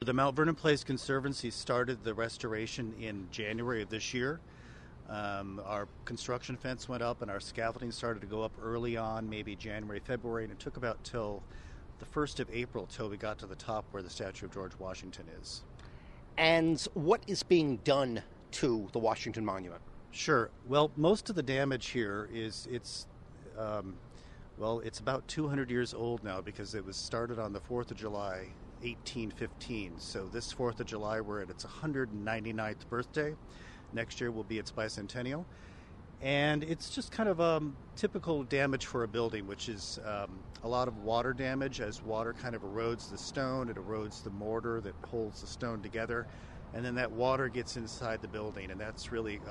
the Mount Vernon Place Conservancy started the restoration in January of this year. Our construction fence went up and our scaffolding started to go up early on, maybe January, February, and it took about till the 1st of April till we got to the top where the statue of George Washington is. And what is being done to the Washington Monument? Sure. Well, most of the damage here is it's about 200 years old now because it was started on the 4th of July, 1815. So this 4th of July, we're at its 199th birthday. Next year will be its bicentennial. And it's just kind of typical damage for a building, which is a lot of water damage as water kind of erodes the stone. It erodes the mortar that holds the stone together. And then that water gets inside the building, and that's really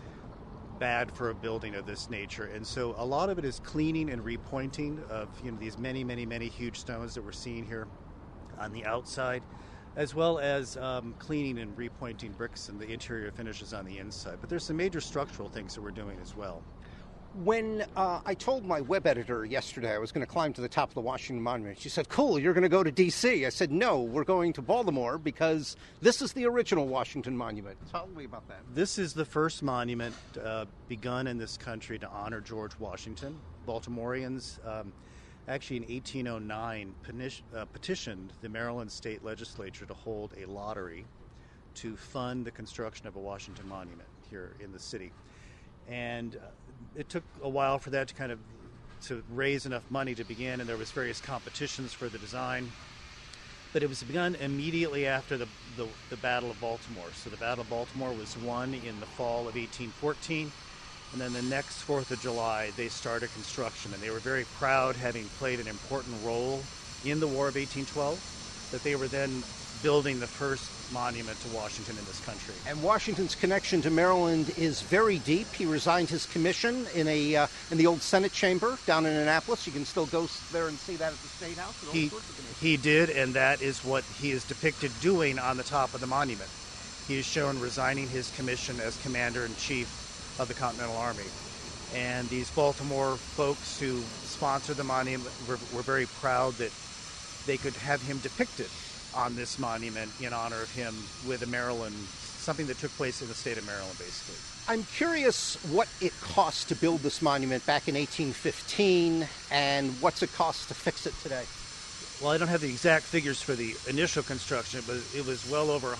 bad for a building of this nature. And so a lot of it is cleaning and repointing of these many, many, many huge stones that we're seeing here on the outside, as well as cleaning and repointing bricks and the interior finishes on the inside. But there's some major structural things that we're doing as well. When I told my web editor yesterday I was going to climb to the top of the Washington Monument, she said, "Cool, you're going to go to D.C." I said, "No, we're going to Baltimore because this is the original Washington Monument." Tell me about that. This is the first monument begun in this country to honor George Washington. Baltimoreans actually in 1809 petitioned the Maryland State Legislature to hold a lottery to fund the construction of a Washington Monument here in the city. And it took a while for that to raise enough money to begin, and there was various competitions for the design. But it was begun immediately after the Battle of Baltimore. So the Battle of Baltimore was won in the fall of 1814. And then the next 4th of July, they started construction. And they were very proud, having played an important role in the War of 1812, that they were then building the first monument to Washington in this country. And Washington's connection to Maryland is very deep. He resigned his commission in the old Senate chamber down in Annapolis. You can still go there and see that at the State House. He did, and that is what he is depicted doing on the top of the monument. He is shown resigning his commission as Commander-in-Chief of the Continental Army. And these Baltimore folks who sponsored the monument were very proud that they could have him depicted on this monument in honor of him with something that took place in the state of Maryland, basically. I'm curious what it cost to build this monument back in 1815 and what's it cost to fix it today. Well, I don't have the exact figures for the initial construction, but it was well over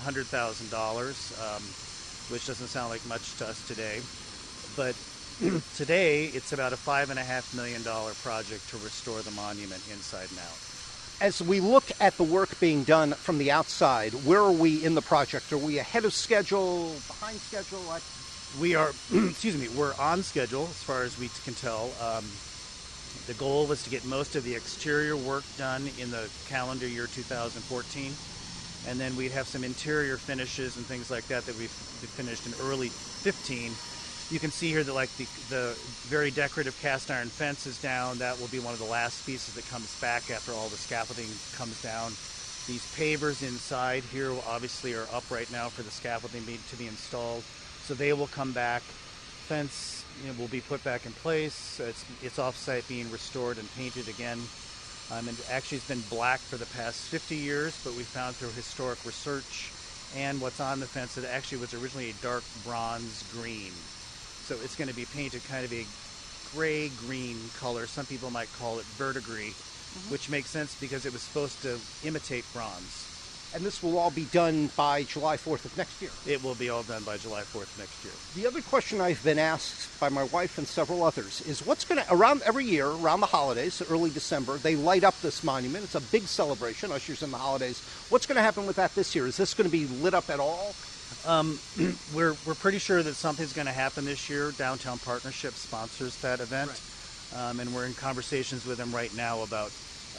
$100,000, which doesn't sound like much to us today. But today, it's about a $5.5 million project to restore the monument inside and out. As we look at the work being done from the outside, where are we in the project? Are we ahead of schedule, behind schedule? We are, we're on schedule as far as we can tell. The goal was to get most of the exterior work done in the calendar year 2014. And then we'd have some interior finishes and things like that we finished in early 15. You can see here that the very decorative cast iron fence is down. That will be one of the last pieces that comes back after all the scaffolding comes down. These pavers inside here obviously are up right now for the scaffolding to be installed. So they will come back. Fence will be put back in place. It's off-site being restored and painted again. And actually it's been black for the past 50 years, but we found through historic research and what's on the fence that it actually was originally a dark bronze green. So it's going to be painted kind of a gray-green color. Some people might call it verdigris, which makes sense because it was supposed to imitate bronze. And this will all be done by July 4th of next year? It will be all done by July 4th next year. The other question I've been asked by my wife and several others is what's going to, every year, around the holidays, early December, they light up this monument. It's a big celebration, ushers in the holidays. What's going to happen with that this year? Is this going to be lit up at all? We're pretty sure that something's going to happen this year. Downtown Partnership sponsors that event, right. And we're in conversations with them right now about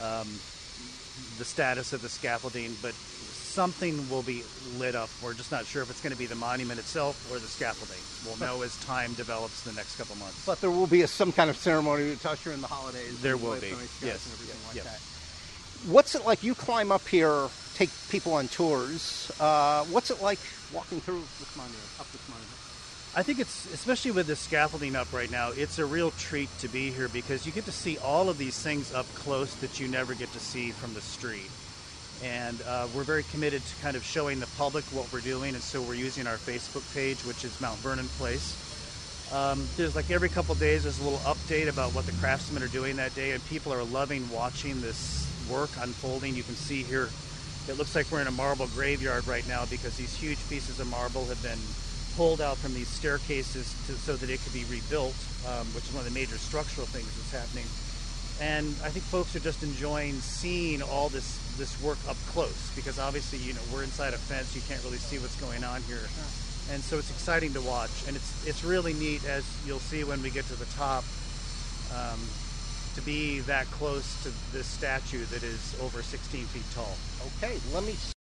the status of the scaffolding, but something will be lit up. We're just not sure if it's going to be the monument itself or the scaffolding. We'll know as time develops in the next couple months. But there will be some kind of ceremony to usher in the holidays. There will be, yes. And everything like that. What's it like? You climb up here, take people on tours. What's it like walking through this monument, up this monument? I think it's, especially with the scaffolding up right now, it's a real treat to be here because you get to see all of these things up close that you never get to see from the street. And we're very committed to kind of showing the public what we're doing, and so we're using our Facebook page, which is Mount Vernon Place. There's like every couple days there's a little update about what the craftsmen are doing that day, and people are loving watching this work unfolding. You can see here it looks like we're in a marble graveyard right now because these huge pieces of marble have been pulled out from these staircases so that it could be rebuilt, which is one of the major structural things that's happening. And I think folks are just enjoying seeing all this work up close, because obviously, you know, we're inside a fence, you can't really see what's going on here. And so it's exciting to watch, and it's really neat, as you'll see when we get to the top, to be that close to this statue that is over 16 feet tall. Okay, let me